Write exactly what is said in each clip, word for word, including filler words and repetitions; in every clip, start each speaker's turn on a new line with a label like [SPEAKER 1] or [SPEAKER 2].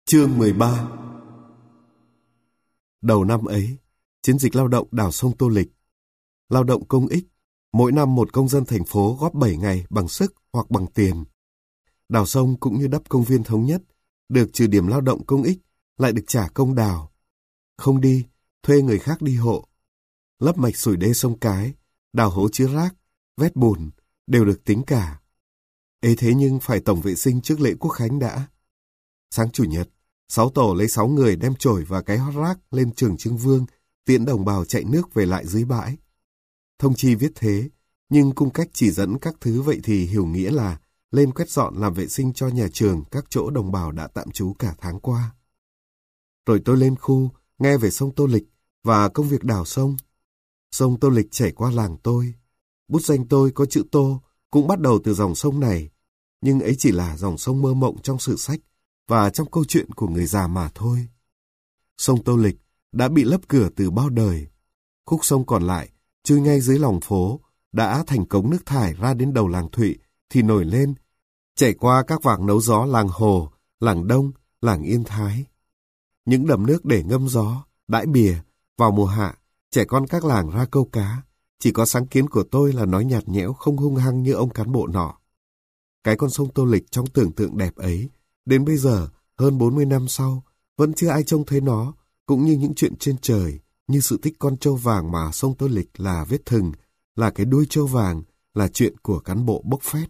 [SPEAKER 1] Chương mười ba. Đầu năm ấy, chiến dịch lao động đào sông Tô Lịch. Lao động công ích, mỗi năm một công dân thành phố góp bảy ngày bằng sức hoặc bằng tiền. Đào sông cũng như đắp công viên Thống Nhất, được trừ điểm lao động công ích, lại được trả công đào. Không đi, thuê người khác đi hộ. Lấp mạch sủi đê sông Cái, đào hố chứa rác, vét bùn, đều được tính cả. Ấy thế nhưng phải tổng vệ sinh trước lễ Quốc khánh đã. Sáng Chủ nhật, sáu tổ lấy sáu người đem chổi và cái hót rác lên trường Trưng Vương, tiễn đồng bào chạy nước về lại dưới bãi. Thông chi viết thế, nhưng cung cách chỉ dẫn các thứ vậy thì hiểu nghĩa là lên quét dọn làm vệ sinh cho nhà trường các chỗ đồng bào đã tạm trú cả tháng qua. Rồi tôi lên khu, nghe về sông Tô Lịch và công việc đào sông. Sông Tô Lịch chảy qua làng tôi. Bút danh tôi có chữ Tô, cũng bắt đầu từ dòng sông này, nhưng ấy chỉ là dòng sông mơ mộng trong sử sách và trong câu chuyện của người già mà thôi. Sông Tô Lịch đã bị lấp cửa từ bao đời. Khúc sông còn lại, chui ngay dưới lòng phố, đã thành cống nước thải ra đến đầu làng Thụy thì nổi lên, chảy qua các vạc nấu gió làng Hồ, làng Đông, làng Yên Thái. Những đầm nước để ngâm gió, đãi bìa, vào mùa hạ, trẻ con các làng ra câu cá. Chỉ có sáng kiến của tôi là nói nhạt nhẽo không hung hăng như ông cán bộ nọ. Cái con sông Tô Lịch trong tưởng tượng đẹp ấy, đến bây giờ, hơn bốn mươi năm sau, vẫn chưa ai trông thấy nó, cũng như những chuyện trên trời, như sự tích con trâu vàng mà sông Tô Lịch là vết thừng, là cái đuôi trâu vàng, là chuyện của cán bộ bốc phét.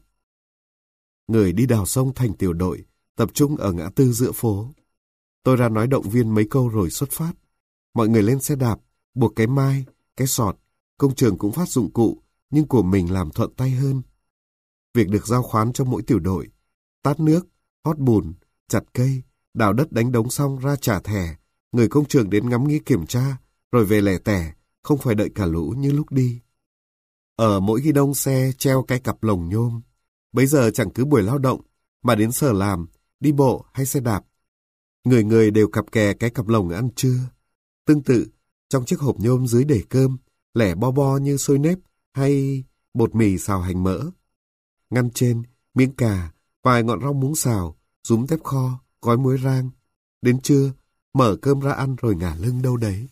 [SPEAKER 1] Người đi đào sông thành tiểu đội, tập trung ở ngã tư giữa phố. Tôi ra nói động viên mấy câu rồi xuất phát. Mọi người lên xe đạp, buộc cái mai, cái sọt, công trường cũng phát dụng cụ, nhưng của mình làm thuận tay hơn. Việc được giao khoán cho mỗi tiểu đội, tát nước, hót bùn, chặt cây, đào đất đánh đống xong ra trả thẻ, người công trường đến ngắm nghía kiểm tra, rồi về lẻ tẻ, không phải đợi cả lũ như lúc đi. Ở mỗi ghi đông xe treo cái cặp lồng nhôm. Bấy giờ chẳng cứ buổi lao động, mà đến sở làm, đi bộ hay xe đạp. Người người đều cặp kè cái cặp lồng ăn trưa. Tương tự, trong chiếc hộp nhôm dưới để cơm, lẻ bo bo như xôi nếp hay bột mì xào hành mỡ. Ngăn trên, miếng cà, vài ngọn rau muống xào, rúm tép kho, gói muối rang. Đến trưa, mở cơm ra ăn rồi ngả lưng đâu đấy.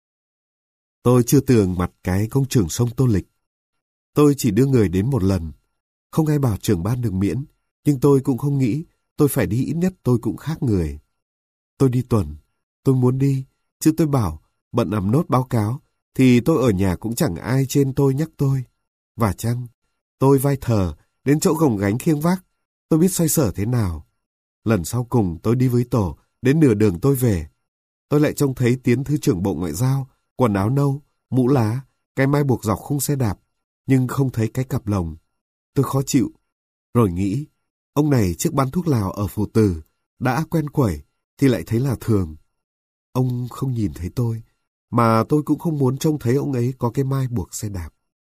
[SPEAKER 1] Tôi chưa tường mặt cái công trường sông Tô Lịch. Tôi chỉ đưa người đến một lần. Không ai bảo trưởng ban được miễn, nhưng tôi cũng không nghĩ tôi phải đi, ít nhất tôi cũng khác người. Tôi đi tuần, tôi muốn đi, chứ tôi bảo bận làm nốt báo cáo, thì tôi ở nhà cũng chẳng ai trên tôi nhắc tôi. Và chăng, tôi vai thờ, đến chỗ gồng gánh khiêng vác, tôi biết xoay sở thế nào. Lần sau cùng tôi đi với tổ, đến nửa đường tôi về. Tôi lại trông thấy Tiến Thứ trưởng Bộ Ngoại giao, quần áo nâu, mũ lá, cái mai buộc dọc khung xe đạp, nhưng không thấy cái cặp lồng. Tôi khó chịu, rồi nghĩ, ông này trước bán thuốc lào ở Phù Từ, đã quen quẩy, thì lại thấy là thường. Ông không nhìn thấy tôi, mà tôi cũng không muốn trông thấy ông ấy có cái mai buộc xe đạp.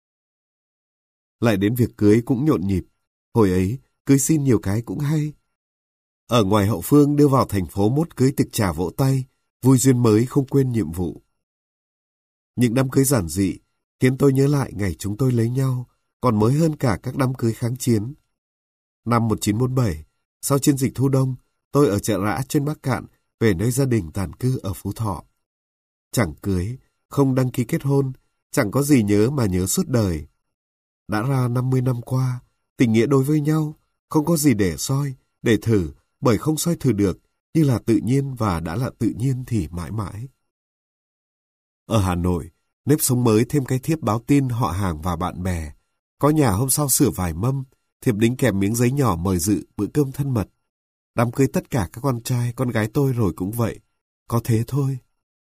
[SPEAKER 1] Lại đến việc cưới cũng nhộn nhịp. Hồi ấy, cưới xin nhiều cái cũng hay. Ở ngoài hậu phương đưa vào thành phố mốt cưới tiệc trà vỗ tay, vui duyên mới không quên nhiệm vụ. Những đám cưới giản dị khiến tôi nhớ lại ngày chúng tôi lấy nhau, còn mới hơn cả các đám cưới kháng chiến. Năm một nghìn chín trăm bốn mươi bảy, sau chiến dịch Thu Đông, tôi ở Chợ Rã trên Bắc Cạn về nơi gia đình tản cư ở Phú Thọ. Chẳng cưới, không đăng ký kết hôn, chẳng có gì nhớ mà nhớ suốt đời. Đã ra năm mươi năm qua, tình nghĩa đối với nhau, không có gì để soi, để thử, bởi không soi thử được, như là tự nhiên và đã là tự nhiên thì mãi mãi. Ở Hà Nội, nếp sống mới thêm cái thiếp báo tin họ hàng và bạn bè. Có nhà hôm sau sửa vài mâm, thiệp đính kèm miếng giấy nhỏ mời dự bữa cơm thân mật. Đám cưới tất cả các con trai, con gái tôi rồi cũng vậy. Có thế thôi.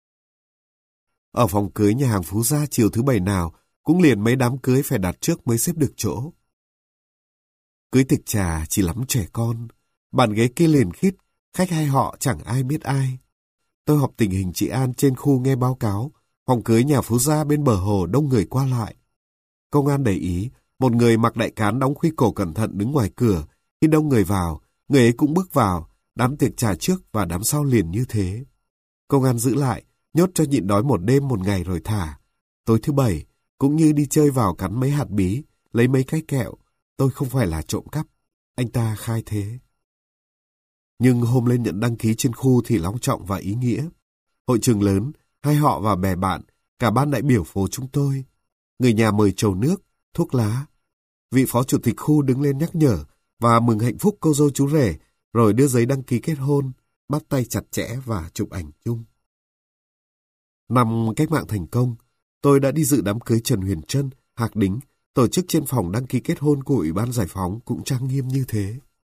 [SPEAKER 1] Ở phòng cưới nhà hàng Phú Gia chiều thứ bảy nào, cũng liền mấy đám cưới phải đặt trước mới xếp được chỗ. Cưới tiệc trà chỉ lắm trẻ con, bàn ghế kia liền khít, khách hay họ chẳng ai biết ai. Tôi họp tình hình trị an trên khu nghe báo cáo, phòng cưới nhà Phú Gia bên bờ hồ đông người qua lại. Công an để ý, một người mặc đại cán đóng khuy cổ cẩn thận đứng ngoài cửa, khi đông người vào, người ấy cũng bước vào, đám tiệc trà trước và đám sau liền như thế. Công an giữ lại, nhốt cho nhịn đói một đêm một ngày rồi thả. Tối thứ bảy, cũng như đi chơi vào cắn mấy hạt bí, lấy mấy cái kẹo, tôi không phải là trộm cắp. Anh ta khai thế. Nhưng hôm lên nhận đăng ký trên khu thì long trọng và ý nghĩa. Hội trường lớn, hai họ và bè bạn, cả ban đại biểu phố chúng tôi. Người nhà mời trầu nước, thuốc lá. Vị phó chủ tịch khu đứng lên nhắc nhở và mừng hạnh phúc cô dâu chú rể, rồi đưa giấy đăng ký kết hôn, bắt tay chặt chẽ và chụp ảnh chung. Năm cách mạng thành công, tôi đã đi dự đám cưới Trần Huyền Trân, Hạc Đính, tổ chức trên phòng đăng ký kết hôn của Ủy ban Giải phóng cũng trang nghiêm như thế.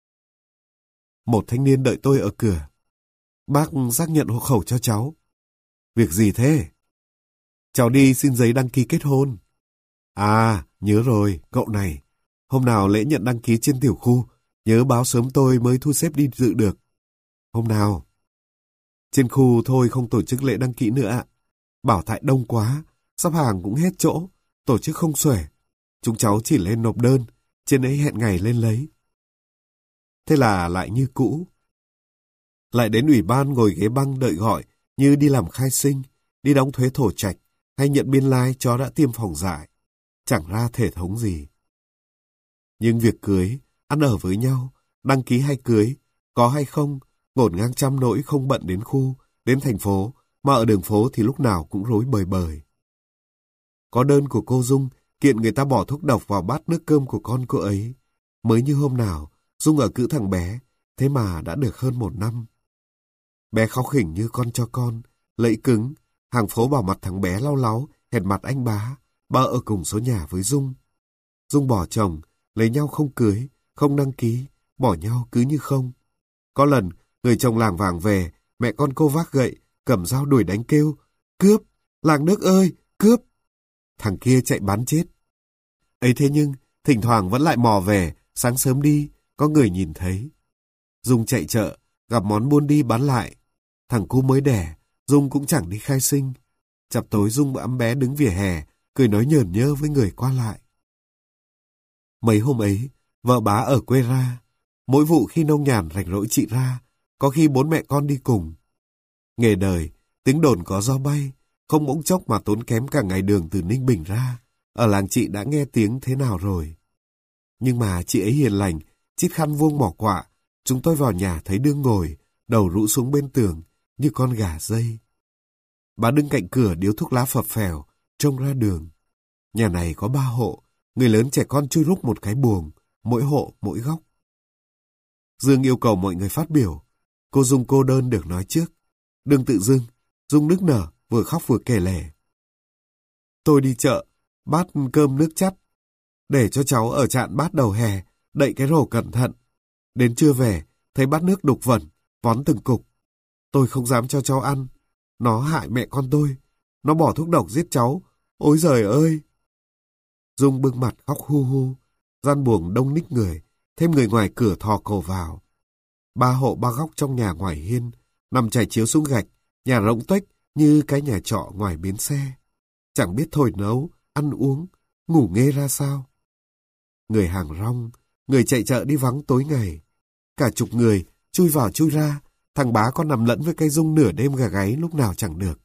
[SPEAKER 1] Một thanh niên đợi tôi ở cửa. Bác xác nhận hộ khẩu cho cháu. Việc gì thế? Cháu đi xin giấy đăng ký kết hôn. À, nhớ rồi, cậu này. Hôm nào lễ nhận đăng ký trên tiểu khu, nhớ báo sớm tôi mới thu xếp đi dự được. Hôm nào? Trên khu thôi không tổ chức lễ đăng ký nữa ạ. Bảo tại đông quá, sắp hàng cũng hết chỗ, tổ chức không xuể. Chúng cháu chỉ lên nộp đơn, trên ấy hẹn ngày lên lấy. Thế là lại như cũ. Lại đến ủy ban ngồi ghế băng đợi gọi như đi làm khai sinh, đi đóng thuế thổ trạch hay nhận biên lai chó đã tiêm phòng dại. Chẳng ra thể thống gì. Nhưng việc cưới, ăn ở với nhau, đăng ký hay cưới, có hay không, ngổn ngang trăm nỗi không bận đến khu, đến thành phố, mà ở đường phố thì lúc nào cũng rối bời bời. Có đơn của cô Dung kiện người ta bỏ thuốc độc vào bát nước cơm của con cô ấy. Mới như hôm nào, Dung ở cữ thằng bé, thế mà đã được hơn một năm. Bé kháu khỉnh như con cho con, lẫy cứng, hàng phố bảo mặt thằng bé lau láu, hẹn mặt anh bá, ba ở cùng số nhà với Dung. Dung bỏ chồng, lấy nhau không cưới, không đăng ký, bỏ nhau cứ như không. Có lần, người chồng làng vàng về, mẹ con cô vác gậy, cầm dao đuổi đánh kêu, cướp, làng nước ơi, cướp. Thằng kia chạy bắn chết. Ấy thế nhưng, thỉnh thoảng vẫn lại mò về, sáng sớm đi, có người nhìn thấy. Dung chạy chợ, gặp món buôn đi bán lại. Thằng cu mới đẻ, Dung cũng chẳng đi khai sinh. Chập tối Dung ẵm bé đứng vỉa hè, cười nói nhờn nhơ với người qua lại. Mấy hôm ấy, vợ bá ở quê ra. Mỗi vụ khi nông nhàn rảnh rỗi chị ra, có khi bốn mẹ con đi cùng. Nghề đời, tiếng đồn có gió bay, không bỗng chốc mà tốn kém cả ngày đường từ Ninh Bình ra. Ở làng chị đã nghe tiếng thế nào rồi. Nhưng mà chị ấy hiền lành, chít khăn vuông mỏ quạ. Chúng tôi vào nhà thấy đương ngồi, đầu rũ xuống bên tường, như con gà dây. Bà đứng cạnh cửa điếu thuốc lá phập phèo, trông ra đường. Nhà này có ba hộ, người lớn trẻ con chui rúc một cái buồng, mỗi hộ mỗi góc. Dương yêu cầu mọi người phát biểu. Cô Dung cô đơn được nói trước. Đừng tự dưng, Dung nức nở, vừa khóc vừa kể lể. Tôi đi chợ, bát cơm nước chắt, để cho cháu ở trạm bát đầu hè, đậy cái rổ cẩn thận. Đến trưa về, thấy bát nước đục vẩn, vón từng cục. Tôi không dám cho cháu ăn. Nó hại mẹ con tôi. Nó bỏ thuốc độc giết cháu. Ôi giời ơi! Dung bưng mặt khóc hu hu. Gian buồng đông ních người, thêm người ngoài cửa thò cổ vào. Ba hộ ba góc trong nhà ngoài hiên, nằm trải chiếu xuống gạch, nhà rỗng tuếch như cái nhà trọ ngoài bến xe. Chẳng biết thổi nấu, ăn uống, ngủ nghê ra sao. Người hàng rong, người chạy chợ đi vắng tối ngày. Cả chục người, chui vào chui ra, thằng bá con nằm lẫn với cây Dung nửa đêm gà gáy lúc nào chẳng được.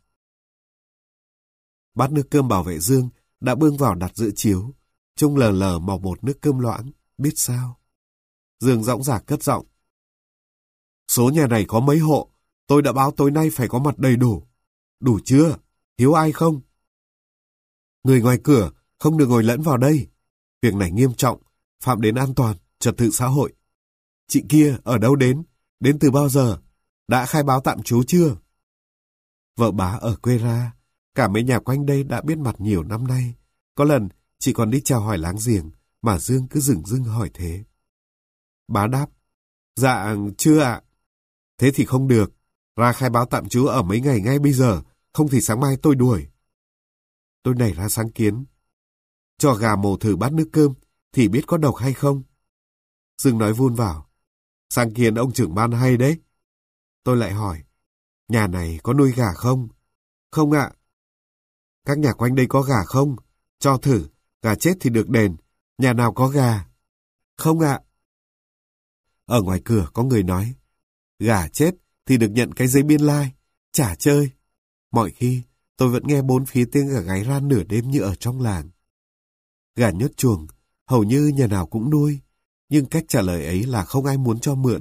[SPEAKER 1] Bát nước cơm bảo vệ Dương đã bưng vào đặt giữa chiếu, trông lờ lờ màu bột nước cơm loãng, biết sao. Dương dõng dạc cất giọng. Số nhà này có mấy hộ, tôi đã báo tối nay phải có mặt đầy đủ. Đủ chưa? Thiếu ai không? Người ngoài cửa không được ngồi lẫn vào đây. Việc này nghiêm trọng, phạm đến an toàn, trật tự xã hội. Chị kia ở đâu đến? Đến từ bao giờ? Đã khai báo tạm trú chưa? Vợ bá ở quê ra, cả mấy nhà quanh đây đã biết mặt nhiều năm nay. Có lần chị còn đi chào hỏi láng giềng, mà Dương cứ dửng dưng hỏi thế. Bá đáp, dạ chưa ạ. Thế thì không được, ra khai báo tạm trú ở mấy ngày ngay bây giờ, không thì sáng mai tôi đuổi. Tôi nảy ra sáng kiến. Cho gà mổ thử bát nước cơm, thì biết có độc hay không. Dương nói vun vào. Sáng kiến ông trưởng ban hay đấy. Tôi lại hỏi, nhà này có nuôi gà không? Không ạ. Các nhà quanh đây có gà không? Cho thử, gà chết thì được đền. Nhà nào có gà? Không ạ. Ở ngoài cửa có người nói, gà chết thì được nhận cái giấy biên lai, chả chơi. Mọi khi tôi vẫn nghe bốn phía tiếng gà gáy ran nửa đêm như ở trong làng. Gà nhốt chuồng, hầu như nhà nào cũng nuôi, nhưng cách trả lời ấy là không ai muốn cho mượn,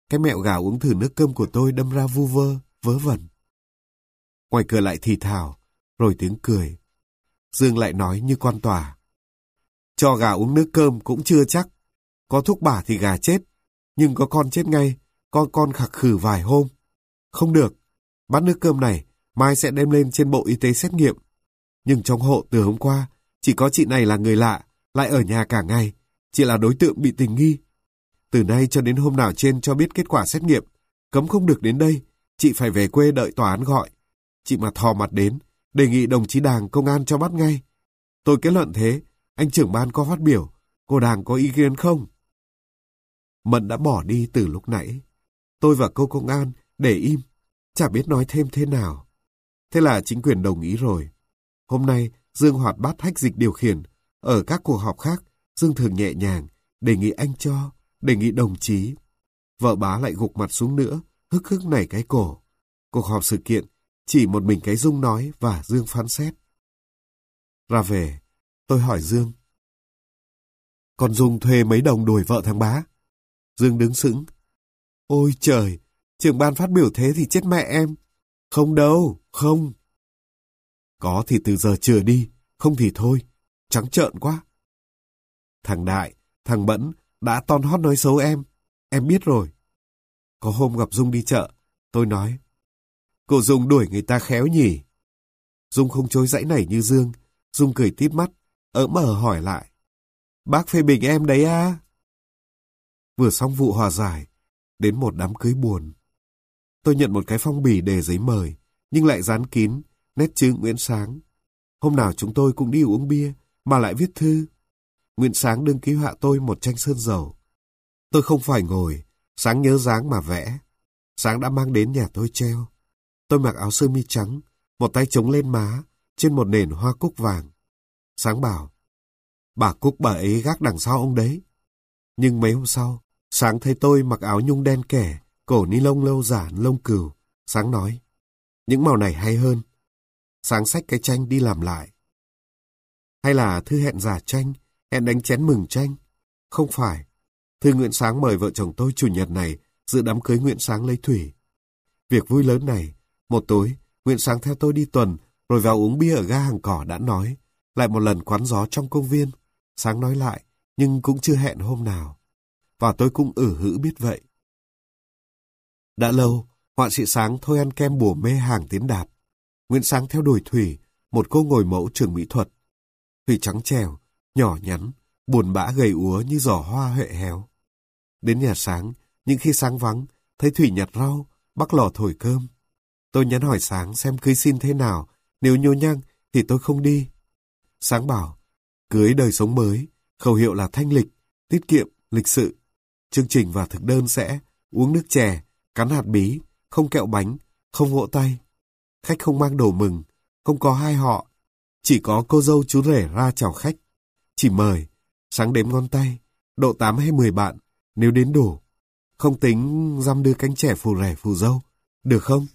[SPEAKER 1] Cái mẹo gà uống thử nước cơm của tôi đâm ra vu vơ, vớ vẩn. Ngoài cửa lại thì thào, rồi tiếng cười. Dương lại nói như quan tòa. Cho gà uống nước cơm cũng chưa chắc. Có thuốc bả thì gà chết, nhưng có con chết ngay, con con khạc khử vài hôm. Không được, bát nước cơm này mai sẽ đem lên trên Bộ Y tế xét nghiệm. Nhưng trong hộ từ hôm qua, chỉ có chị này là người lạ, lại ở nhà cả ngày. Chị là đối tượng bị tình nghi. Từ nay cho đến hôm nào trên cho biết kết quả xét nghiệm, cấm không được đến đây, chị phải về quê đợi tòa án gọi. Chị mà thò mặt đến, đề nghị đồng chí Đàng công an cho bắt ngay. Tôi kết luận thế, anh trưởng ban có phát biểu, cô Đàng có ý kiến không? Mận đã bỏ đi từ lúc nãy. Tôi và cô công an để im, chả biết nói thêm thế nào. Thế là chính quyền đồng ý rồi. Hôm nay, Dương hoạt bát hách dịch điều khiển. Ở các cuộc họp khác, Dương thường nhẹ nhàng, đề nghị anh cho, đề nghị đồng chí. Vợ bá lại gục mặt xuống nữa, hức hức nảy cái cổ. Cuộc họp sự kiện, chỉ một mình cái Dung nói và Dương phán xét. Ra về, tôi hỏi Dương. Con Dung thuê mấy đồng đuổi vợ thằng bá? Dương đứng sững. Ôi trời, trưởng ban phát biểu thế thì chết mẹ em. Không đâu, không. Có thì từ giờ chừa đi, không thì thôi. Trắng trợn quá. Thằng Đại, thằng Mẫn đã ton hót nói xấu em. Em biết rồi. Có hôm gặp Dung đi chợ, tôi nói. Cô Dung đuổi người ta khéo nhỉ? Dung không chối dãy nảy như Dương. Dung cười tít mắt, ỡm mờ hỏi lại. Bác phê bình em đấy à? Vừa xong vụ hòa giải, đến một đám cưới buồn. Tôi nhận một cái phong bì đề giấy mời, nhưng lại dán kín, nét chữ Nguyễn Sáng. Hôm nào chúng tôi cũng đi uống bia, mà lại viết thư. Nguyễn Sáng đương ký họa tôi một tranh sơn dầu. Tôi không phải ngồi, Sáng nhớ dáng mà vẽ. Sáng đã mang đến nhà tôi treo. Tôi mặc áo sơ mi trắng, một tay chống lên má, trên một nền hoa cúc vàng. Sáng bảo, bà Cúc bà ấy gác đằng sau ông đấy. Nhưng mấy hôm sau, Sáng thấy tôi mặc áo nhung đen kẻ, cổ ni lông lâu giản lông cừu. Sáng nói, những màu này hay hơn. Sáng xách cái tranh đi làm lại. Hay là thư hẹn giả tranh, hẹn đánh chén mừng tranh? Không phải. Thư Nguyễn Sáng mời vợ chồng tôi chủ nhật này dự đám cưới Nguyễn Sáng lấy Thủy. Việc vui lớn này, một tối, Nguyễn Sáng theo tôi đi tuần, rồi vào uống bia ở ga Hàng Cỏ đã nói. Lại một lần quán gió trong công viên. Sáng nói lại, nhưng cũng chưa hẹn hôm nào. Và tôi cũng ử hữ biết vậy. Đã lâu, họa sĩ Sáng thôi ăn kem bùa mê hàng tiến đạp. Nguyễn Sáng theo đuổi Thủy, một cô ngồi mẫu trường mỹ thuật. Thủy trắng trẻo, nhỏ nhắn, buồn bã gầy úa như giỏ hoa huệ héo. Đến nhà Sáng, những khi Sáng vắng, thấy Thủy nhặt rau, bắc lò thổi cơm. Tôi nhắn hỏi Sáng xem cưới xin thế nào, nếu nhô nhăng thì tôi không đi. Sáng bảo, cưới đời sống mới, khẩu hiệu là thanh lịch, tiết kiệm, lịch sự. Chương trình và thực đơn sẽ uống nước chè, cắn hạt bí, không kẹo bánh, không vỗ tay. Khách không mang đồ mừng, không có hai họ, chỉ có cô dâu chú rể ra chào khách. Chỉ mời, Sáng đếm ngón tay, độ tám hay mười bạn, nếu đến đủ. Không tính dăm đưa cánh trẻ phù rể phù dâu, được không?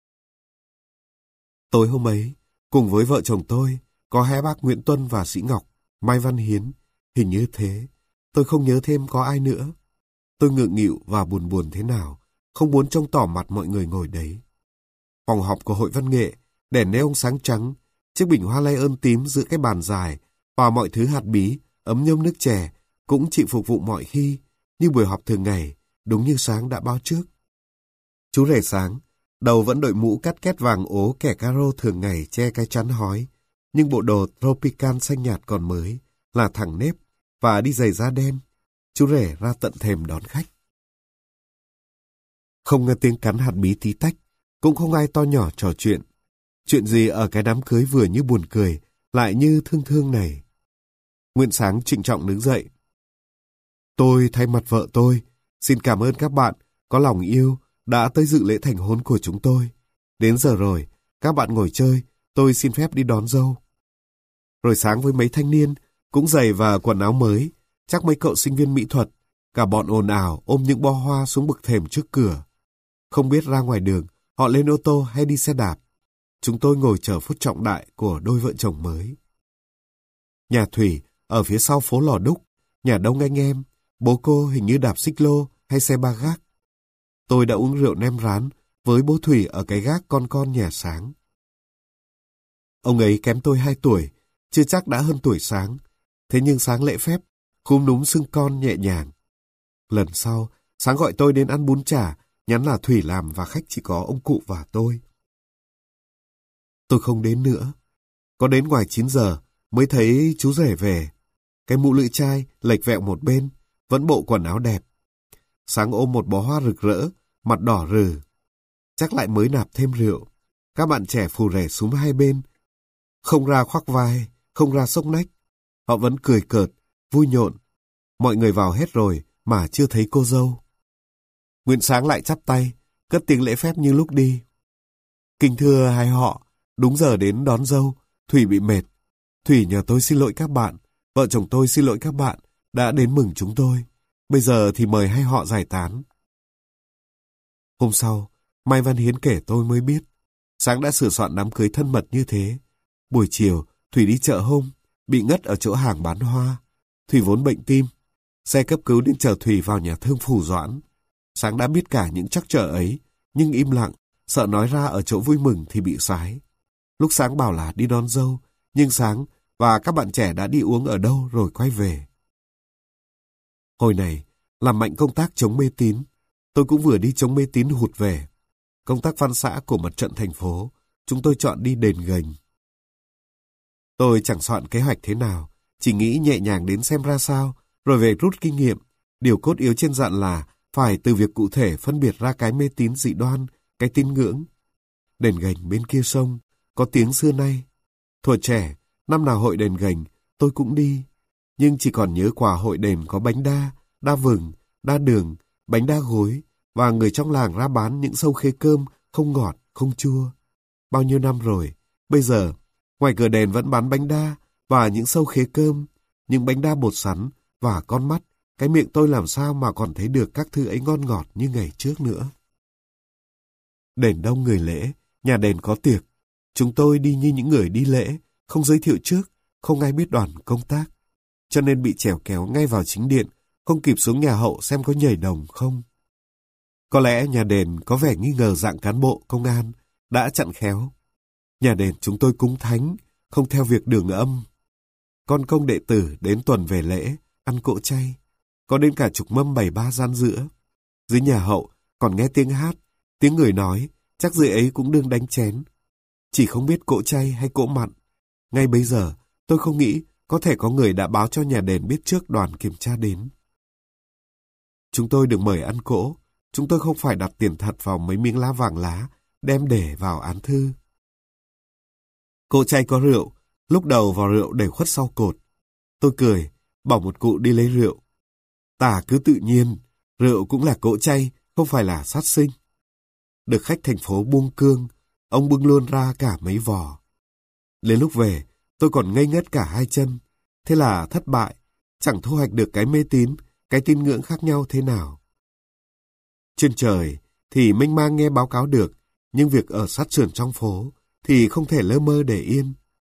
[SPEAKER 1] Tối hôm ấy, cùng với vợ chồng tôi, có hai bác Nguyễn Tuân và Sĩ Ngọc, Mai Văn Hiến, hình như thế. Tôi không nhớ thêm có ai nữa. Tôi ngượng nghịu và buồn buồn thế nào, không muốn trông tỏ mặt mọi người ngồi đấy. Phòng họp của Hội Văn nghệ, đèn neon sáng trắng, chiếc bình hoa lay ơn tím giữa cái bàn dài, và mọi thứ hạt bí, ấm nhâm nước chè, cũng chỉ phục vụ mọi khi, như buổi họp thường ngày, đúng như Sáng đã báo trước. Chú rể Sáng, đầu vẫn đội mũ cắt két vàng ố kẻ caro thường ngày che cái chắn hói, nhưng bộ đồ tropical xanh nhạt còn mới, là thẳng nếp, và đi giày da đen. Chú rể ra tận thềm đón khách. Không nghe tiếng cắn hạt bí tí tách, cũng không ai to nhỏ trò chuyện. Chuyện gì ở cái đám cưới vừa như buồn cười, lại như thương thương này. Nguyễn Sáng trịnh trọng đứng dậy. Tôi thay mặt vợ tôi, xin cảm ơn các bạn có lòng yêu đã tới dự lễ thành hôn của chúng tôi. Đến giờ rồi, các bạn ngồi chơi, tôi xin phép đi đón dâu. Rồi Sáng với mấy thanh niên, cũng giày và quần áo mới, chắc mấy cậu sinh viên mỹ thuật, cả bọn ồn ào ôm những bó hoa xuống bậc thềm trước cửa. Không biết ra ngoài đường, họ lên ô tô hay đi xe đạp. Chúng tôi ngồi chờ phút trọng đại của đôi vợ chồng mới. Nhà Thủy ở phía sau phố Lò Đúc, nhà đông anh em, bố cô hình như đạp xích lô hay xe ba gác. tôi đã uống rượu nem rán với bố Thủy ở cái gác con con nhà Sáng. Ông ấy kém tôi hai tuổi, chưa chắc đã hơn tuổi Sáng. Thế nhưng Sáng lễ phép, khúm núm xưng con nhẹ nhàng. Lần sau, Sáng gọi tôi đến ăn bún chả, nhắn là Thủy làm và khách chỉ có ông cụ và tôi. Tôi không đến nữa. Có đến ngoài chín giờ mới thấy chú rể về. Cái mũ lưỡi chai lệch vẹo một bên, vẫn bộ quần áo đẹp. Sáng ôm một bó hoa rực rỡ, mặt đỏ rừ. Chắc lại mới nạp thêm rượu. Các bạn trẻ phù rể xuống hai bên. Không ra khoác vai, không ra xốc nách. Họ vẫn cười cợt, vui nhộn. Mọi người vào hết rồi mà chưa thấy cô dâu. Nguyễn Sáng lại chắp tay, cất tiếng lễ phép như lúc đi. Kính thưa hai họ, đúng giờ đến đón dâu, Thủy bị mệt. Thủy nhờ tôi xin lỗi các bạn, vợ chồng tôi xin lỗi các bạn đã đến mừng chúng tôi. Bây giờ thì mời hai họ giải tán. Hôm sau, Mai Văn Hiến kể tôi mới biết, Sáng đã sửa soạn đám cưới thân mật như thế. Buổi chiều, Thủy đi chợ hôm, bị ngất ở chỗ hàng bán hoa. Thủy vốn bệnh tim. Xe cấp cứu đến chở Thủy vào nhà thương Phủ Doãn. Sáng đã biết cả những trắc trở ấy, nhưng im lặng, sợ nói ra ở chỗ vui mừng thì bị sái. Lúc Sáng bảo là đi đón dâu, nhưng Sáng và các bạn trẻ đã đi uống ở đâu rồi quay về. Hồi này, làm mạnh công tác chống mê tín, tôi cũng vừa đi chống mê tín hụt về. Công tác văn xã của mặt trận thành phố, chúng tôi chọn đi đền Gành. Tôi chẳng soạn kế hoạch thế nào, chỉ nghĩ nhẹ nhàng đến xem ra sao, rồi về rút kinh nghiệm. Điều cốt yếu trên dặn là phải từ việc cụ thể phân biệt ra cái mê tín dị đoan, cái tín ngưỡng. Đền Gành bên kia sông, có tiếng xưa nay. Thuở trẻ, năm nào hội đền Gành, tôi cũng đi. Nhưng chỉ còn nhớ quả hội đền có bánh đa, đa vừng, đa đường, bánh đa gối, và người trong làng ra bán những sâu khế cơm không ngọt, không chua. Bao nhiêu năm rồi, bây giờ, ngoài cửa đền vẫn bán bánh đa và những sâu khế cơm, những bánh đa bột sắn và con mắt, cái miệng tôi làm sao mà còn thấy được các thứ ấy ngon ngọt như ngày trước nữa. Đền đông người lễ, nhà đền có tiệc. Chúng tôi đi như những người đi lễ, không giới thiệu trước, không ai biết đoàn công tác. Cho nên bị chèo kéo ngay vào chính điện, không kịp xuống nhà hậu xem có nhảy đồng không. Có lẽ nhà đền có vẻ nghi ngờ dạng cán bộ, công an, đã chặn khéo. Nhà đền chúng tôi cúng thánh, không theo việc đường âm. Con công đệ tử đến tuần về lễ, ăn cỗ chay. Có đến cả chục mâm bày ba gian giữa. Dưới nhà hậu còn nghe tiếng hát, tiếng người nói, chắc dưới ấy cũng đương đánh chén. Chỉ không biết cỗ chay hay cỗ mặn. Ngay bây giờ, tôi không nghĩ có thể có người đã báo cho nhà đền biết trước đoàn kiểm tra đến. Chúng tôi được mời ăn cỗ. Chúng tôi không phải đặt tiền thật vào mấy miếng lá vàng lá, đem để vào án thư. Cỗ chay có rượu, lúc đầu vào rượu để khuất sau cột. Tôi cười, bảo một cụ đi lấy rượu. Tả cứ tự nhiên, rượu cũng là cỗ chay, không phải là sát sinh. Được khách thành phố buông cương, ông bưng luôn ra cả mấy vò. Đến lúc về, tôi còn ngây ngất cả hai chân. Thế là thất bại, chẳng thu hoạch được cái mê tín, cái tín ngưỡng khác nhau thế nào. Trên trời thì mênh mang nghe báo cáo được, nhưng việc ở sát sườn trong phố thì không thể lơ mơ để yên.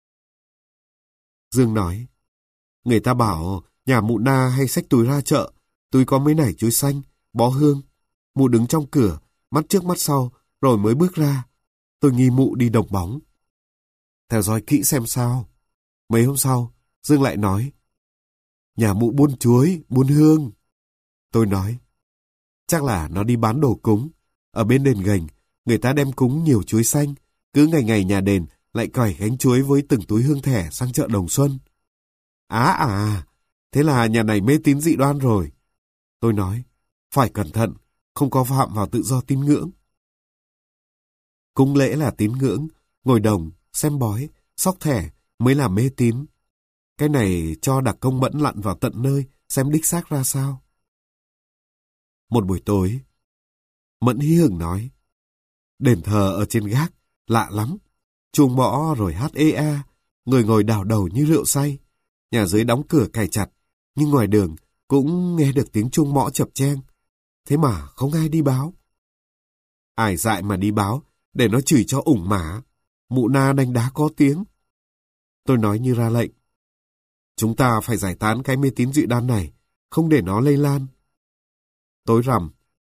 [SPEAKER 1] Dương nói, người ta bảo nhà mụ Na hay xách túi ra chợ, túi có mấy nải chuối xanh, bó hương. Mụ đứng trong cửa, mắt trước mắt sau, rồi mới bước ra. Tôi nghi mụ đi đồng bóng. Theo dõi kỹ xem sao. Mấy hôm sau, Dương lại nói, nhà mụ buôn chuối, buôn hương. Tôi nói, chắc là nó đi bán đồ cúng. Ở bên đền Gành, người ta đem cúng nhiều chuối xanh. Cứ ngày ngày nhà đền lại cởi gánh chuối với từng túi hương thẻ sang chợ Đồng Xuân. Á à, thế là nhà này mê tín dị đoan rồi. Tôi nói, phải cẩn thận, không có phạm vào tự do tín ngưỡng. Cúng lễ là tín ngưỡng, ngồi đồng, xem bói, xóc thẻ mới là mê tín. Cái này cho đặc công Mẫn lặn vào tận nơi xem đích xác ra sao. Một buổi tối, Mẫn hí hửng nói, đền thờ ở trên gác, lạ lắm. Chuông mõ rồi hát ê a, người ngồi đảo đầu như rượu say. Nhà dưới đóng cửa cài chặt, nhưng ngoài đường cũng nghe được tiếng chuông mõ chập cheng. Thế mà không ai đi báo. Ai dại mà đi báo, để nó chửi cho ủng mả. Mụ Na đánh đá có tiếng. Tôi nói như ra lệnh. Chúng ta phải giải tán cái mê tín dị đoan này, không để nó lây lan. Tối rằm,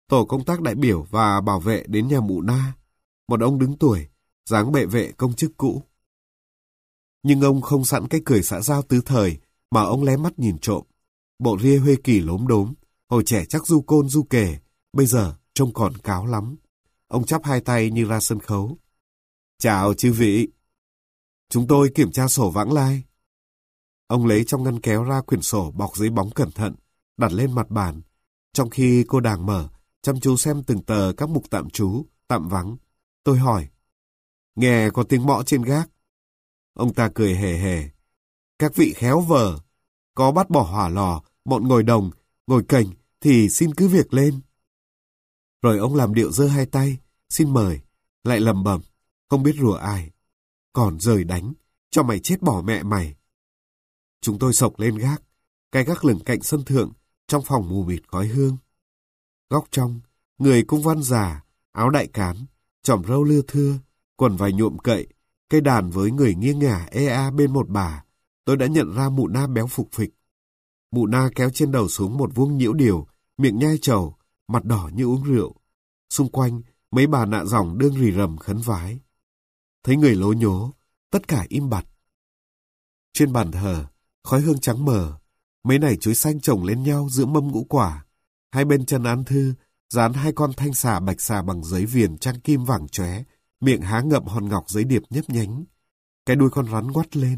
[SPEAKER 1] tổ công tác đại biểu và bảo vệ đến nhà mụ Na, một ông đứng tuổi, dáng bệ vệ công chức cũ. Nhưng ông không sẵn cái cười xã giao tứ thời mà ông lé mắt nhìn trộm. Bộ ria Huê Kỳ lốm đốm, hồi trẻ chắc du côn du kề, bây giờ trông còn cáo lắm. Ông chắp hai tay như ra sân khấu. Chào chư vị. Chúng tôi kiểm tra sổ vãng lai. Ông lấy trong ngăn kéo ra quyển sổ bọc giấy bóng cẩn thận, đặt lên mặt bàn, trong khi cô Đàng mở, chăm chú xem từng tờ các mục tạm trú, tạm vắng. Tôi hỏi, nghe có tiếng mõ trên gác. Ông ta cười hề hề. Các vị khéo vờ, có bắt bỏ hỏa lò, bọn ngồi đồng, ngồi cành thì xin cứ việc lên. Rồi ông làm điệu giơ hai tay, xin mời, lại lầm bầm, không biết rủa ai. Còn rời đánh, cho mày chết bỏ mẹ mày. Chúng tôi sộc lên gác, cái gác lửng cạnh sân thượng, trong phòng mù mịt khói hương. Góc trong, người cung văn già, áo đại cán, chòm râu lưa thưa, quần vải nhuộm cậy, cây đàn với người nghiêng ngả ê a bên một bà. Tôi đã nhận ra mụ Na béo phục phịch. Mụ Na kéo trên đầu xuống một vuông nhiễu điều, miệng nhai trầu, mặt đỏ như uống rượu. Xung quanh, mấy bà nạ dòng đương rì rầm khấn vái. Thấy người lố nhố, tất cả im bặt. Trên bàn thờ, khói hương trắng mờ, mấy nải chuối xanh chồng lên nhau giữa mâm ngũ quả. Hai bên chân án thư, dán hai con thanh xà bạch xà bằng giấy viền trang kim vàng chóe, miệng há ngậm hòn ngọc giấy điệp nhấp nhánh. Cái đuôi con rắn ngoắt lên.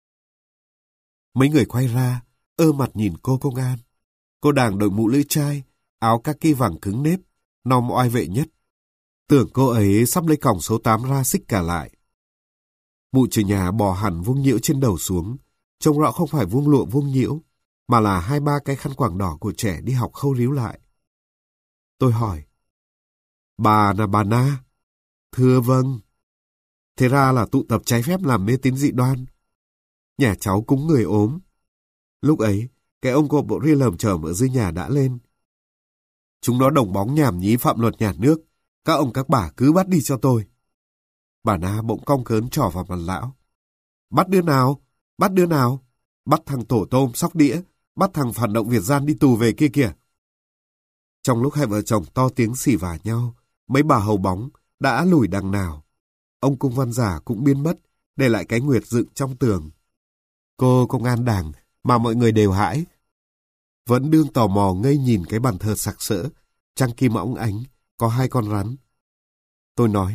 [SPEAKER 1] Mấy người quay ra, ơ mặt nhìn cô công an. Cô Đàng đội mũ lưỡi chai, áo kaki vàng cứng nếp, nom oai vệ nhất. Tưởng cô ấy sắp lấy còng số tám ra xích cả lại. Mụ chủ nhà bỏ hẳn vuông nhiễu trên đầu xuống, trông rõ không phải vuông lụa vuông nhiễu, mà là hai ba cái khăn quàng đỏ của trẻ đi học khâu ríu lại. Tôi hỏi, bà là bà Na? Thưa vâng. Thế ra là tụ tập trái phép làm mê tín dị đoan. Nhà cháu cúng người ốm. Lúc ấy, cái ông cộp bộ ria lởm chởm ở dưới nhà đã lên. Chúng nó đồng bóng nhảm nhí phạm luật nhà nước. Các ông các bà cứ bắt đi cho tôi. Bà Na bỗng cong cớn trỏ vào mặt lão. Bắt đứa nào? Bắt đứa nào? Bắt thằng tổ tôm sóc đĩa, bắt thằng phản động Việt gian đi tù về kia kìa. Trong lúc hai vợ chồng to tiếng xỉ vả nhau, mấy bà hầu bóng đã lủi đằng nào. Ông cung văn giả cũng biến mất, để lại cái nguyệt dựng trong tường. Cô công an Đảng mà mọi người đều hãi, vẫn đương tò mò ngây nhìn cái bàn thờ sặc sỡ, trang kim óng ánh, có hai con rắn. Tôi nói,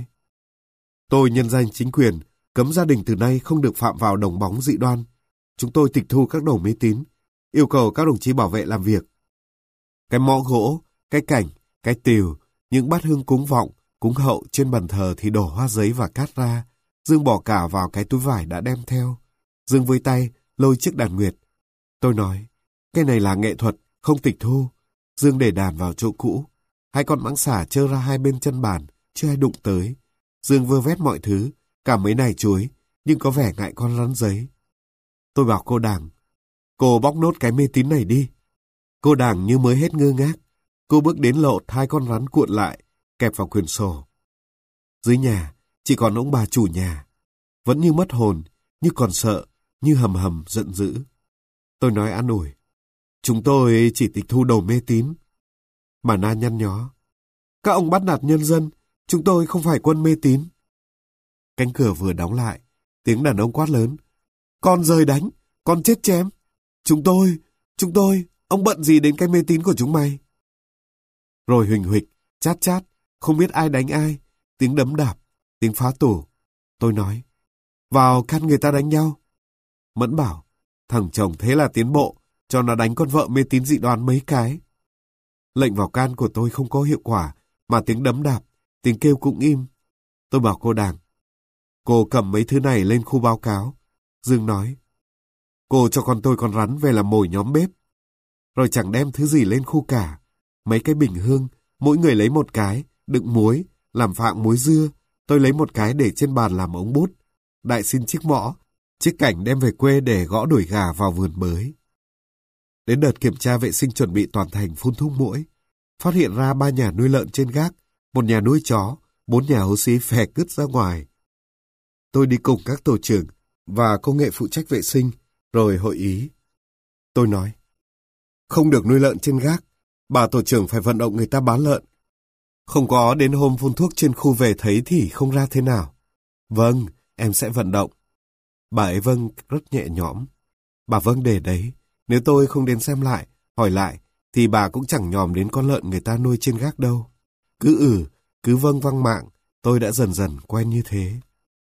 [SPEAKER 1] tôi nhân danh chính quyền, cấm gia đình từ nay không được phạm vào đồng bóng dị đoan. Chúng tôi tịch thu các đồ mê tín, yêu cầu các đồng chí bảo vệ làm việc. Cái mõ gỗ, cái cảnh, cái tiều, những bát hương cúng vọng, cúng hậu trên bàn thờ thì đổ hoa giấy và cát ra. Dương bỏ cả vào cái túi vải đã đem theo. Dương với tay, lôi chiếc đàn nguyệt. Tôi nói, cái này là nghệ thuật, không tịch thu. Dương để đàn vào chỗ cũ. Hai con mãng xà trơ ra hai bên chân bàn, chưa ai đụng tới. Dương vơ vét mọi thứ, cả mấy nải chuối, nhưng có vẻ ngại con rắn giấy. Tôi bảo cô Đàng, cô bóc nốt cái mê tín này đi. Cô Đàng như mới hết ngơ ngác. Cô bước đến lột hai con rắn cuộn lại, kẹp vào quyển sổ. Dưới nhà, chỉ còn ông bà chủ nhà. Vẫn như mất hồn, như còn sợ, như hầm hầm giận dữ. Tôi nói an ủi, chúng tôi chỉ tịch thu đồ mê tín. Mà Na nhăn nhó, các ông bắt nạt nhân dân, chúng tôi không phải quân mê tín. Cánh cửa vừa đóng lại, tiếng đàn ông quát lớn, con rời đánh, con chết chém. Chúng tôi, chúng tôi, ông bận gì đến cái mê tín của chúng mày? Rồi huỳnh huỵch, chát chát, không biết ai đánh ai, tiếng đấm đạp, tiếng phá tủ. Tôi nói, vào căn người ta đánh nhau. Mẫn bảo, thằng chồng thế là tiến bộ, cho nó đánh con vợ mê tín dị đoan mấy cái. Lệnh vào can của tôi không có hiệu quả, mà tiếng đấm đạp, tiếng kêu cũng im. Tôi bảo cô Đàng, cô cầm mấy thứ này lên khu báo cáo. Dương nói, cô cho con tôi con rắn về làm mồi nhóm bếp. Rồi chẳng đem thứ gì lên khu cả. Mấy cái bình hương, mỗi người lấy một cái, đựng muối, làm phạng muối dưa. Tôi lấy một cái để trên bàn làm ống bút. Đại xin chiếc mõ, chiếc cảnh đem về quê để gõ đuổi gà vào vườn bới. Đến đợt kiểm tra vệ sinh chuẩn bị toàn thành phun thuốc muỗi, phát hiện ra ba nhà nuôi lợn trên gác, một nhà nuôi chó, bốn nhà hố xí phè cứt ra ngoài. Tôi đi cùng các tổ trưởng và công nghệ phụ trách vệ sinh, rồi hội ý. Tôi nói, không được nuôi lợn trên gác, bà tổ trưởng phải vận động người ta bán lợn, Không có đến hôm phun thuốc trên khu về thấy thì không ra thế nào. Vâng, em sẽ vận động. Bà ấy vâng rất nhẹ nhõm. Bà vâng để đấy, nếu tôi không đến xem lại, hỏi lại, thì bà cũng chẳng nhòm đến con lợn người ta nuôi trên gác đâu. Cứ ừ, cứ vâng vâng mạng, tôi đã dần dần quen như thế.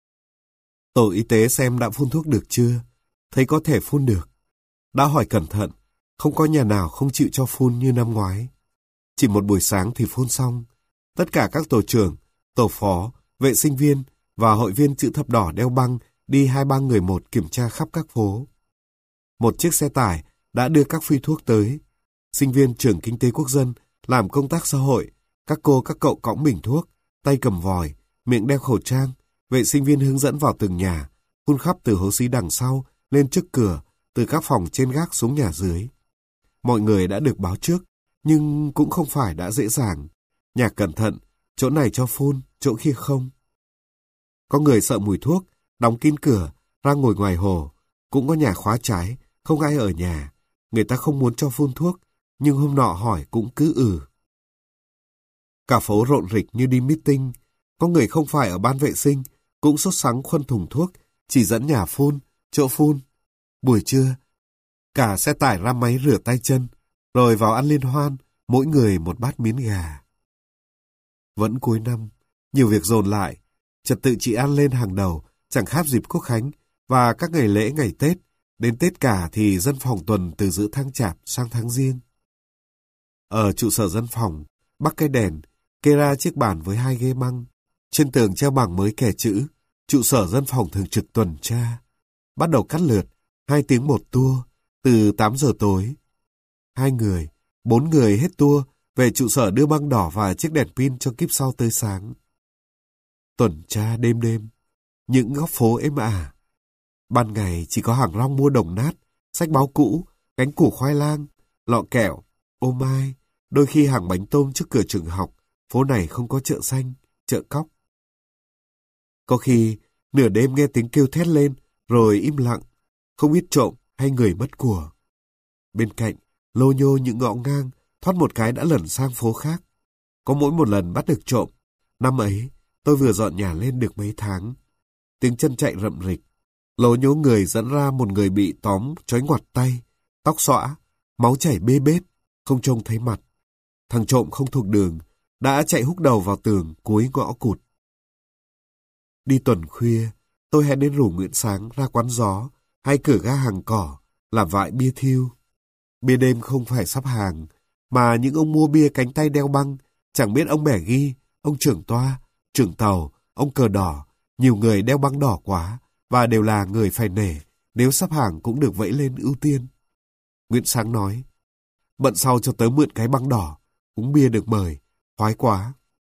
[SPEAKER 1] Tổ y tế xem đã phun thuốc được chưa? Thấy có thể phun được. Đã hỏi cẩn thận, không có nhà nào không chịu cho phun như năm ngoái. Chỉ một buổi sáng thì phun xong. Tất cả các tổ trưởng, tổ phó, vệ sinh viên và hội viên chữ thập đỏ đeo băng đi hai ba người một kiểm tra khắp các phố. Một chiếc xe tải đã đưa các phi thuốc tới. Sinh viên trường kinh tế quốc dân làm công tác xã hội, các cô các cậu cõng bình thuốc, tay cầm vòi, miệng đeo khẩu trang, vệ sinh viên hướng dẫn vào từng nhà, phun khắp từ hố xí đằng sau, lên trước cửa, từ các phòng trên gác xuống nhà dưới. Mọi người đã được báo trước, nhưng cũng không phải đã dễ dàng. Nhà cẩn thận, chỗ này cho phun, chỗ kia không. Có người sợ mùi thuốc, đóng kín cửa, ra ngồi ngoài hồ. Cũng có nhà khóa trái, không ai ở nhà. Người ta không muốn cho phun thuốc, nhưng hôm nọ hỏi cũng cứ ừ. Cả phố rộn rịch như đi meeting. Có người không phải ở ban vệ sinh, cũng sốt sắng khuân thùng thuốc, chỉ dẫn nhà phun, chỗ phun. Buổi trưa, cả xe tải ra máy rửa tay chân, rồi vào ăn liên hoan, mỗi người một bát miến gà. Vẫn cuối năm, nhiều việc dồn lại, trật tự trị an lên hàng đầu, chẳng khác dịp Quốc Khánh và các ngày lễ ngày Tết. Đến Tết cả thì dân phòng tuần từ giữa tháng Chạp sang tháng Giêng. Ở trụ sở dân phòng, bắc cái đèn, kê ra chiếc bàn với hai ghế măng. Trên tường treo bảng mới kẻ chữ, trụ sở dân phòng thường trực tuần tra. Bắt đầu cắt lượt, hai tiếng một tour, từ tám giờ tối. Hai người, bốn người hết tour, về trụ sở đưa băng đỏ và chiếc đèn pin cho kíp sau tới sáng. Tuần tra đêm đêm, những góc phố êm ả. Ban ngày chỉ có hàng rong mua đồng nát, sách báo cũ, cánh củ khoai lang, lọ kẹo, ô mai, đôi khi hàng bánh tôm trước cửa trường học. Phố này không có chợ xanh, chợ cóc. Có khi, nửa đêm nghe tiếng kêu thét lên, rồi im lặng, không biết trộm hay người mất của. Bên cạnh, lô nhô những ngõ ngang, thoát một cái đã lẩn sang phố khác. Có mỗi một lần bắt được trộm. Năm ấy, tôi vừa dọn nhà lên được mấy tháng. Tiếng chân chạy rậm rịch. Lố nhố người dẫn ra một người bị tóm trói ngoặt tay, tóc xõa, máu chảy bê bết, không trông thấy mặt. Thằng trộm không thuộc đường, đã chạy húc đầu vào tường cuối ngõ cụt. Đi tuần khuya, tôi hẹn đến rủ Nguyễn Sáng ra quán gió hay cửa ga hàng cỏ, làm vại bia thiêu. Bia đêm không phải sắp hàng, mà những ông mua bia cánh tay đeo băng, chẳng biết ông bẻ ghi, ông trưởng toa, trưởng tàu, ông cờ đỏ, nhiều người đeo băng đỏ quá, và đều là người phải nể, nếu sắp hàng cũng được vẫy lên ưu tiên. Nguyễn Sáng nói, bận sau cho tớ mượn cái băng đỏ, uống bia được mời, khoái quá.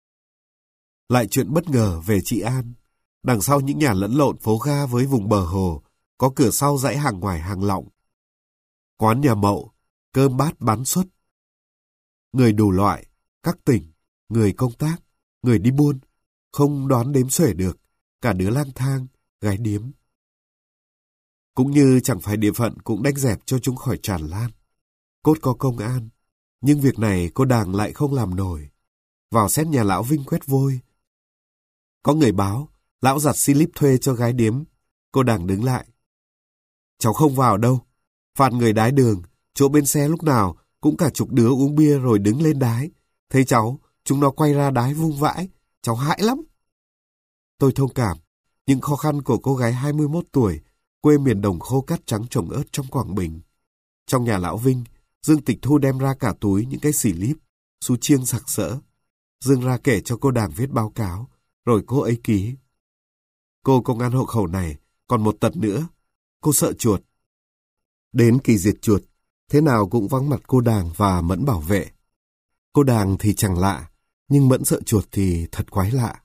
[SPEAKER 1] Lại chuyện bất ngờ về chị An. Đằng sau những nhà lẫn lộn phố ga với vùng bờ hồ, có cửa sau dãy hàng ngoài hàng lọng. Quán nhà Mậu, cơm bát bán suất. Người đủ loại, các tỉnh, người công tác, người đi buôn, không đoán đếm xuể được, cả đứa lang thang, gái điếm. Cũng như chẳng phải địa phận cũng đánh dẹp cho chúng khỏi tràn lan. Cốt có công an, nhưng việc này cô Đàng lại không làm nổi. Vào xét nhà lão Vinh quét vôi. Có người báo, lão giặt slip thuê cho gái điếm. Cô Đàng đứng lại. Cháu không vào đâu. Phạt người đái đường, chỗ bên xe lúc nào cũng cả chục đứa uống bia rồi đứng lên đái. Thấy cháu, chúng nó quay ra đái vung vãi. Cháu hãi lắm. Tôi thông cảm những khó khăn của cô gái hai mươi mốt tuổi, quê miền đồng khô cát trắng trồng ớt trong Quảng Bình. Trong nhà lão Vinh, Dương Tịch Thu đem ra cả túi những cái xì líp, xu chiêng sặc sỡ. Dương ra kể cho cô Đàng viết báo cáo, rồi cô ấy ký. Cô công an hộ khẩu này còn một tật nữa, cô sợ chuột. Đến kỳ diệt chuột, thế nào cũng vắng mặt cô Đàng và Mẫn bảo vệ. Cô Đàng thì chẳng lạ, nhưng Mẫn sợ chuột thì thật quái lạ.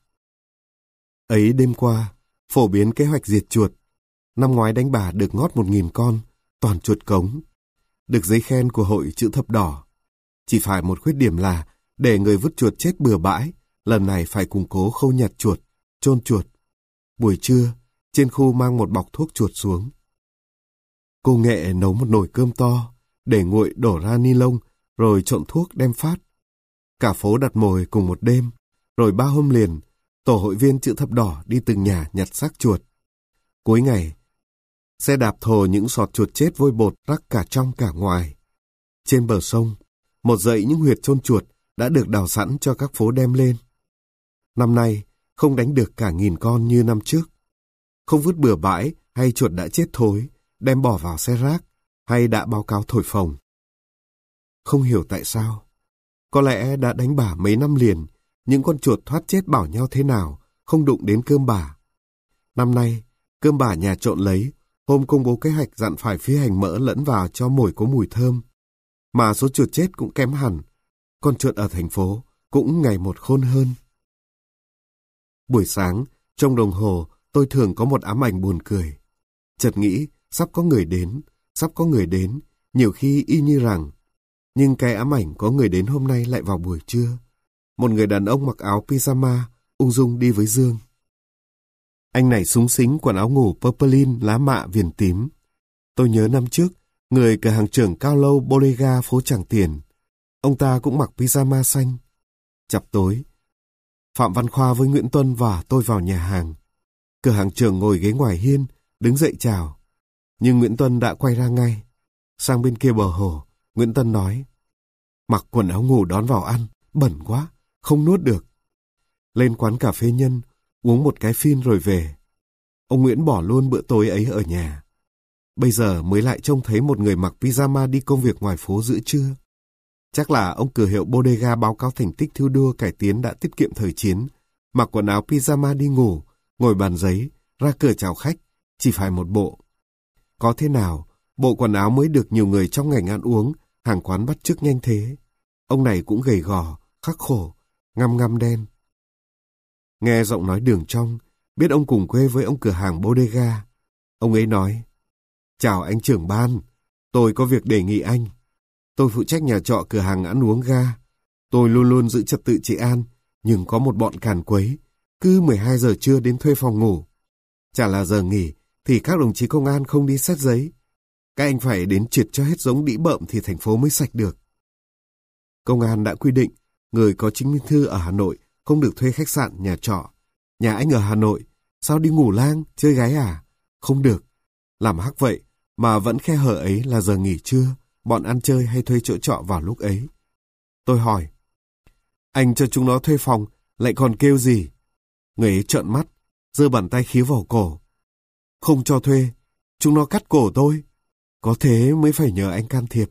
[SPEAKER 1] Ấy đêm qua, phổ biến kế hoạch diệt chuột. Năm ngoái đánh bà được ngót một nghìn con, toàn chuột cống. Được giấy khen của hội chữ thập đỏ. Chỉ phải một khuyết điểm là để người vứt chuột chết bừa bãi, lần này phải củng cố khâu nhặt chuột, chôn chuột. Buổi trưa, trên khu mang một bọc thuốc chuột xuống. Cô Nghệ nấu một nồi cơm to, để nguội đổ ra ni lông, rồi trộn thuốc đem phát. Cả phố đặt mồi cùng một đêm, rồi ba hôm liền, tổ hội viên chữ thập đỏ đi từng nhà nhặt xác chuột. Cuối ngày, xe đạp thồ những sọt chuột chết vôi bột rắc cả trong cả ngoài. Trên bờ sông, một dãy những huyệt chôn chuột đã được đào sẵn cho các phố đem lên. Năm nay, không đánh được cả nghìn con như năm trước. Không vứt bừa bãi hay chuột đã chết thối, đem bỏ vào xe rác, hay đã báo cáo thổi phồng. Không hiểu tại sao. Có lẽ đã đánh bả mấy năm liền, những con chuột thoát chết bảo nhau thế nào, không đụng đến cơm bả. Năm nay, cơm bả nhà trộn lấy, hôm công bố kế hoạch dặn phải phi hành mỡ lẫn vào cho mồi có mùi thơm. Mà số chuột chết cũng kém hẳn, con chuột ở thành phố cũng ngày một khôn hơn. Buổi sáng, trong đồng hồ, tôi thường có một ám ảnh buồn cười. Chợt nghĩ, sắp có người đến, sắp có người đến, nhiều khi y như rằng. Nhưng cái ám ảnh có người đến hôm nay lại vào buổi trưa. Một người đàn ông mặc áo pyjama, ung dung đi với Dương. Anh này súng xính quần áo ngủ purplein lá mạ viền tím. Tôi nhớ năm trước, người cửa hàng trưởng cao lâu Bodega phố Tràng Tiền. Ông ta cũng mặc pyjama xanh. Chập tối, Phạm Văn Khoa với Nguyễn Tuân và tôi vào nhà hàng. Cửa hàng trưởng ngồi ghế ngoài hiên, đứng dậy chào. Nhưng Nguyễn Tuân đã quay ra ngay. Sang bên kia bờ hồ, Nguyễn Tuân nói: mặc quần áo ngủ đón vào ăn, bẩn quá, không nuốt được. Lên quán cà phê Nhân, uống một cái phin rồi về. Ông Nguyễn bỏ luôn bữa tối ấy ở nhà. Bây giờ mới lại trông thấy một người mặc pyjama đi công việc ngoài phố giữa trưa. Chắc là ông cửa hiệu Bodega báo cáo thành tích thi đua cải tiến đã tiết kiệm thời chiến, mặc quần áo pyjama đi ngủ, ngồi bàn giấy, ra cửa chào khách, chỉ phải một bộ. Có thế nào, bộ quần áo mới được nhiều người trong ngành ăn uống, hàng quán bắt chước nhanh thế. Ông này cũng gầy gò, khắc khổ, ngăm ngăm đen. Nghe giọng nói đường trong, biết ông cùng quê với ông cửa hàng Bodega. Ông ấy nói: chào anh trưởng ban, tôi có việc đề nghị anh. Tôi phụ trách nhà trọ cửa hàng ăn uống ga. Tôi luôn luôn giữ trật tự trị an, nhưng có một bọn càn quấy, cứ mười hai giờ trưa đến thuê phòng ngủ. Chả là giờ nghỉ, thì các đồng chí công an không đi xét giấy. Các anh phải đến triệt cho hết giống đĩ bợm thì thành phố mới sạch được. Công an đã quy định, người có chứng minh thư ở Hà Nội không được thuê khách sạn, nhà trọ. Nhà anh ở Hà Nội, sao đi ngủ lang, chơi gái à? Không được. Làm hắc vậy, mà vẫn khe hở ấy là giờ nghỉ trưa, bọn ăn chơi hay thuê chỗ trọ vào lúc ấy. Tôi hỏi: anh cho chúng nó thuê phòng, lại còn kêu gì? Người ấy trợn mắt, giơ bàn tay khíu vào cổ. Không cho thuê, chúng nó cắt cổ tôi. Có thế mới phải nhờ anh can thiệp.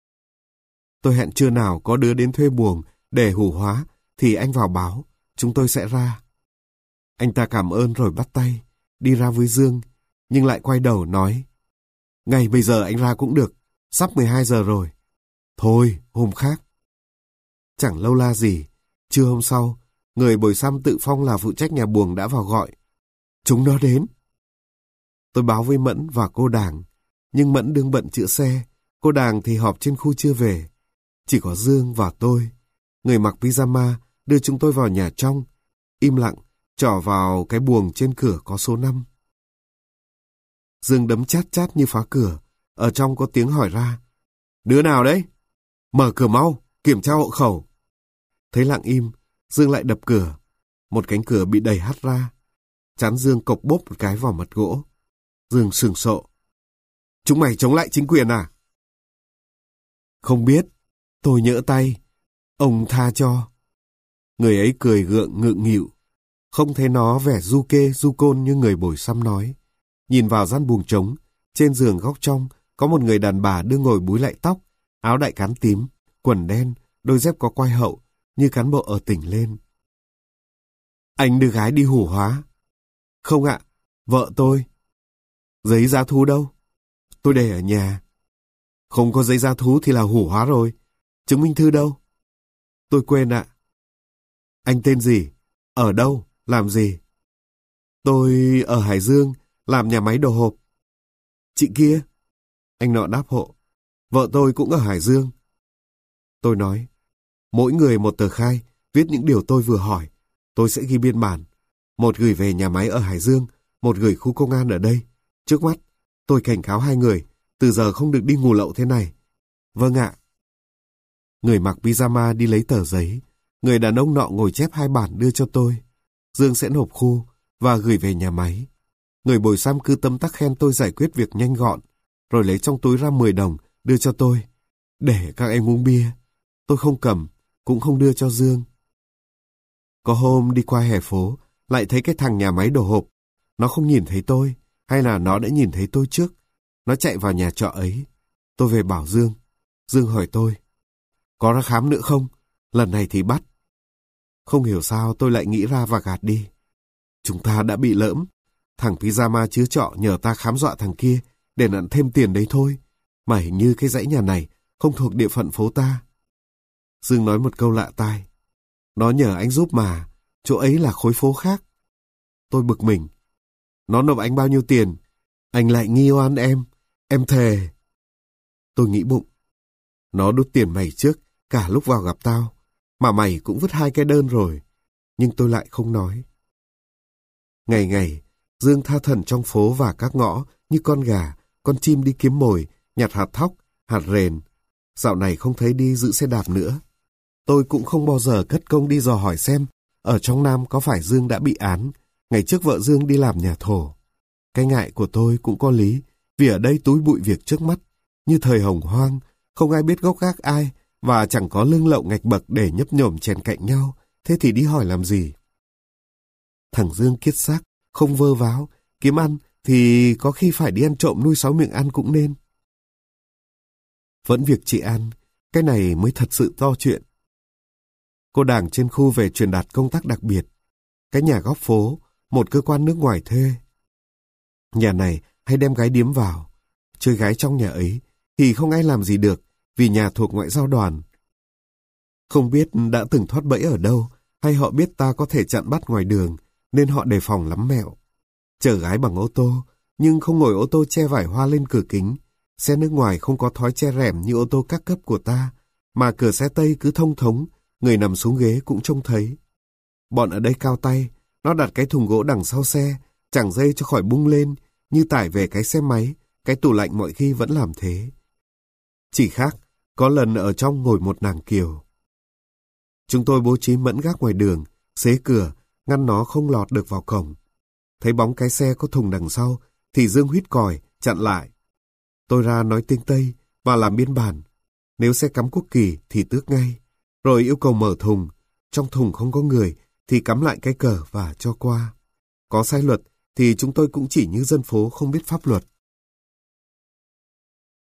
[SPEAKER 1] Tôi hẹn trưa nào có đứa đến thuê buồng để hủ hóa, thì anh vào báo, chúng tôi sẽ ra. Anh ta cảm ơn rồi bắt tay, đi ra với Dương, nhưng lại quay đầu nói: ngay bây giờ anh ra cũng được, sắp mười hai giờ rồi. Thôi, hôm khác. Chẳng lâu la gì, trưa hôm sau, người bồi xăm tự phong là phụ trách nhà buồng đã vào gọi: chúng nó đến. Tôi báo với Mẫn và cô Đàng, nhưng Mẫn đương bận chữa xe, cô Đàng thì họp trên khu chưa về. Chỉ có Dương và tôi. Người mặc pyjama đưa chúng tôi vào nhà trong, im lặng, trỏ vào cái buồng trên cửa có số năm. Dương đấm chát chát như phá cửa, ở trong có tiếng hỏi ra: đứa nào đấy? Mở cửa mau, kiểm tra hộ khẩu. Thấy lặng im, Dương lại đập cửa. Một cánh cửa bị đẩy hắt ra. Trán Dương cộc bốp một cái vào mặt gỗ. Dương sừng sộ: chúng mày chống lại chính quyền à? Không biết, tôi nhỡ tay, ông tha cho. Người ấy cười gượng ngượng nghịu, không thấy nó vẻ du kê du côn như người bồi xăm nói. Nhìn vào gian buồng trống, trên giường góc trong có một người đàn bà đưa ngồi búi lại tóc, áo đại cán tím, quần đen, đôi dép có quai hậu, như cán bộ ở tỉnh lên. Anh đưa gái đi hủ hóa? Không ạ, vợ tôi. Giấy giá thú đâu? Tôi để ở nhà. Không có giấy giá thú thì là hủ hóa rồi. Chứng minh thư đâu? Tôi quên ạ. Anh tên gì? Ở đâu? Làm gì? Tôi ở Hải Dương, làm nhà máy đồ hộp. Chị kia? Anh nọ đáp hộ. Vợ tôi cũng ở Hải Dương. Tôi nói: mỗi người một tờ khai, viết những điều tôi vừa hỏi. Tôi sẽ ghi biên bản. Một gửi về nhà máy ở Hải Dương, một gửi khu công an ở đây. Trước mắt, tôi cảnh cáo hai người, từ giờ không được đi ngủ lậu thế này. Vâng ạ. Người mặc pyjama đi lấy tờ giấy, Người đàn ông nọ ngồi chép hai bản đưa cho tôi. Dương sẽ nộp khu và gửi về nhà máy. Người bồi xăm cứ tấm tắc khen tôi giải quyết việc nhanh gọn, rồi lấy trong túi ra mười đồng đưa cho tôi. Để các em uống bia. Tôi không cầm, cũng không đưa cho Dương. Có hôm đi qua hè phố, lại thấy cái thằng nhà máy đồ hộp. Nó không nhìn thấy tôi, hay là nó đã nhìn thấy tôi trước. Nó chạy vào nhà trọ ấy. Tôi về bảo Dương. Dương hỏi tôi, có ra khám nữa không? Lần này thì bắt. Không hiểu sao tôi lại nghĩ ra và gạt đi. Chúng ta đã bị lỡm. Thằng pyjama chứa trọ nhờ ta khám dọa thằng kia để nhận thêm tiền đấy thôi. Mà hình như cái dãy nhà này không thuộc địa phận phố ta. Dương nói một câu lạ tai. Nó nhờ anh giúp mà, chỗ ấy là khối phố khác. Tôi bực mình. Nó nộp anh bao nhiêu tiền? Anh lại nghi oan em. Em thề. Tôi nghĩ bụng. Nó đút tiền mày trước, cả lúc vào gặp tao. Mà mày cũng vứt hai cái đơn rồi. Nhưng tôi lại không nói. Ngày ngày, Dương tha thẩn trong phố và các ngõ như con gà, con chim đi kiếm mồi, nhặt hạt thóc, hạt rền. Dạo này không thấy đi giữ xe đạp nữa. Tôi cũng không bao giờ cất công đi dò hỏi xem ở trong Nam có phải Dương đã bị án ngày trước vợ Dương đi làm nhà thổ. Cái ngại của tôi cũng có lý, vì ở đây túi bụi việc trước mắt, như thời hồng hoang, không ai biết gốc gác ai và chẳng có lương lậu ngạch bậc để nhấp nhổm chèn cạnh nhau, thế thì đi hỏi làm gì? Thằng Dương kiết xác, không vơ váo, kiếm ăn thì có khi phải đi ăn trộm nuôi sáu miệng ăn cũng nên. Vẫn việc chị An, cái này mới thật sự to chuyện. Cô Đảng trên khu về truyền đạt công tác đặc biệt. Cái nhà góc phố, một cơ quan nước ngoài thuê. Nhà này hay đem gái điếm vào. Chơi gái trong nhà ấy thì không ai làm gì được vì nhà thuộc ngoại giao đoàn. Không biết đã từng thoát bẫy ở đâu hay họ biết ta có thể chặn bắt ngoài đường nên họ đề phòng lắm mẹo. Chở gái bằng ô tô nhưng không ngồi ô tô che vải hoa lên cửa kính. Xe nước ngoài không có thói che rèm như ô tô các cấp của ta, mà cửa xe Tây cứ thông thống, người nằm xuống ghế cũng trông thấy. Bọn ở đây cao tay, nó đặt cái thùng gỗ đằng sau xe, chẳng dây cho khỏi bung lên, như tải về cái xe máy, cái tủ lạnh mọi khi vẫn làm thế. Chỉ khác, có lần ở trong ngồi một nàng kiều. Chúng tôi bố trí mẫn gác ngoài đường, xế cửa, ngăn nó không lọt được vào cổng. Thấy bóng cái xe có thùng đằng sau, thì Dương huýt còi, chặn lại. Tôi ra nói tiếng Tây và làm biên bản. Nếu xe cắm quốc kỳ thì tước ngay. Rồi yêu cầu mở thùng. Trong thùng không có người thì cắm lại cái cờ và cho qua. Có sai luật thì chúng tôi cũng chỉ như dân phố không biết pháp luật.